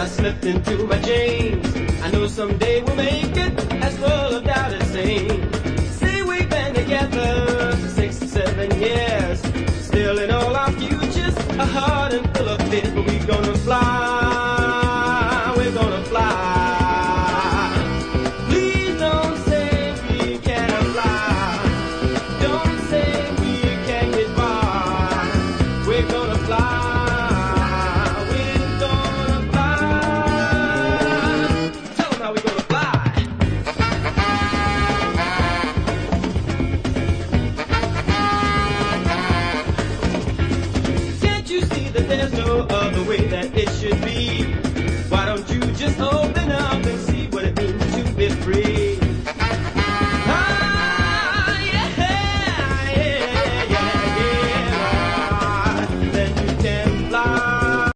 I slipped into my jeans. I know someday we'll make it, as full of doubt it seems. See, we've been together for 6 or 7 years. Still in all our futures, a heart and